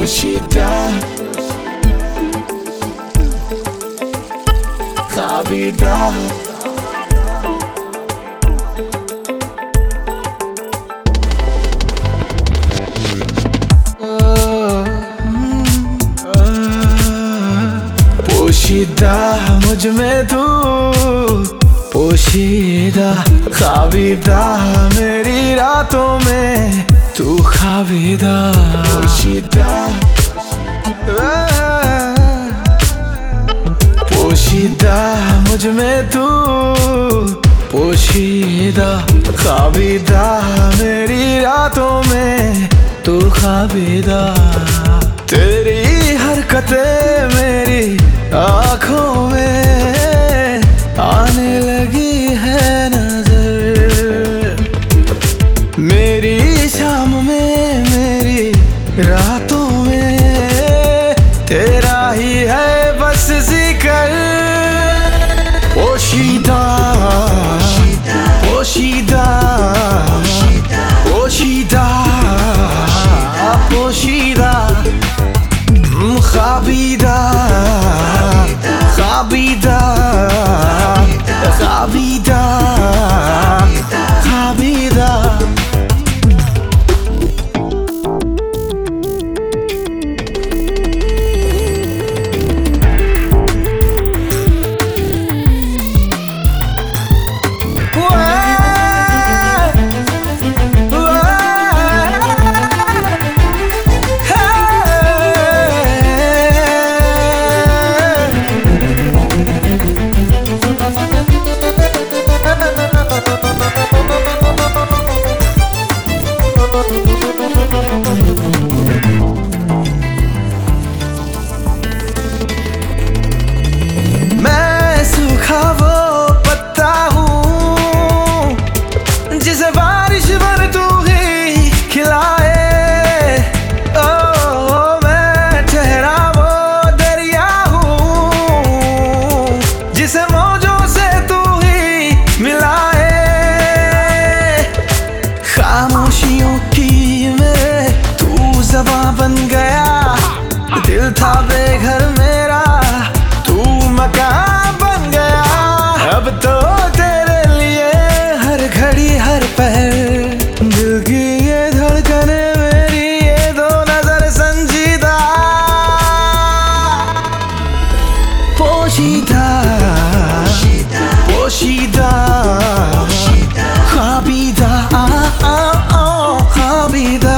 पोशीदा खाबीदा पोशीदा मुझ में तू, पोशीदा खाबीदा मेरी रातों में तू खाबीदा। पोशीदा पोशीदा मुझ में तू, पोशीदा खाबीदा मेरी रातों में तू खाबीदा। तेरी हरकतें मेरी आँखों में आने लगी है नजर। मेरी शाम में मेरी रातों में तेरा ही है बस जिक्र। पोशीदा पोशीदा पोशीदा पोशीदा खाबीदा खाबीदा खाबीदा खाबीदा। खामोशियों की में तू ज़बां बन गया, दिल था बेघर मेरा तू मकान बन गया। अब तो तेरे लिए हर घड़ी हर पहर दिल की ये धड़कने मेरी ये दो नजर संजीदा। पोशीदा पोशीदा खाबीदा खाबीदा।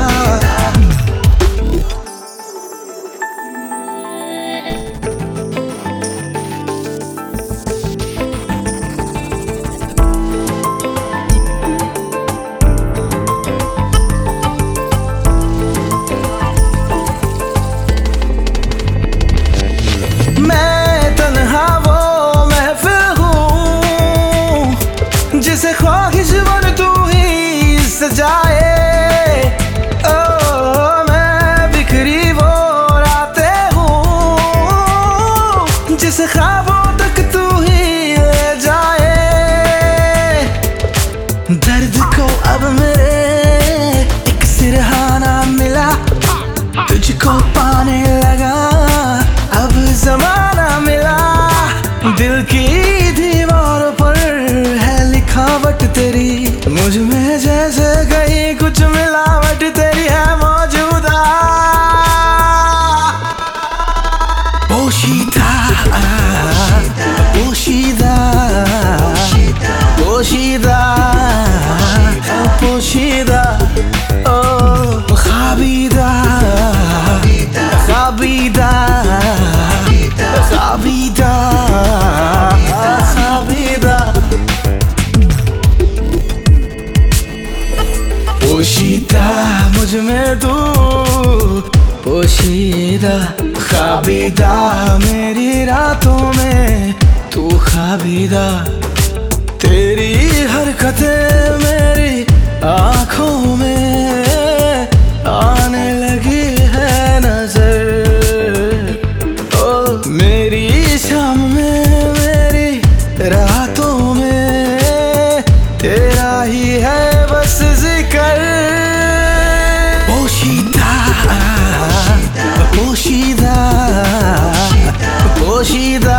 मैं तन्हा वो महफिल हूँ जिसे ख्वाहिश बन तू ही सजाए। मैं बिखरी वो रातें हूँ जिसे ख्वाबों तक तू ही ले जाए। दर्द को अब मेरे एक सिरहाना मिला, तुझको पाने लगा अब जमाना मिला। दिल की दीवारों पर है लिखावट तेरी, मुझ में जैसे कहीं कुछ मिलावट तेरी है मौजूदा। पोशीदा पोशीदा पोशीदा पोशीदा ओ खाबीदा खाबीदा खाबीदा खाबीदा। पोशीदा मुझ में तू, पोशीदा खाबीदा मेरी रातों में तू खाबीदा। तेरी हरकतें मेरी आँखों में आने लगी है नजर। ओ मेरी शाम में मेरी रातों में तेरा ही है बस जिक्र। पोशीदा पोशीदा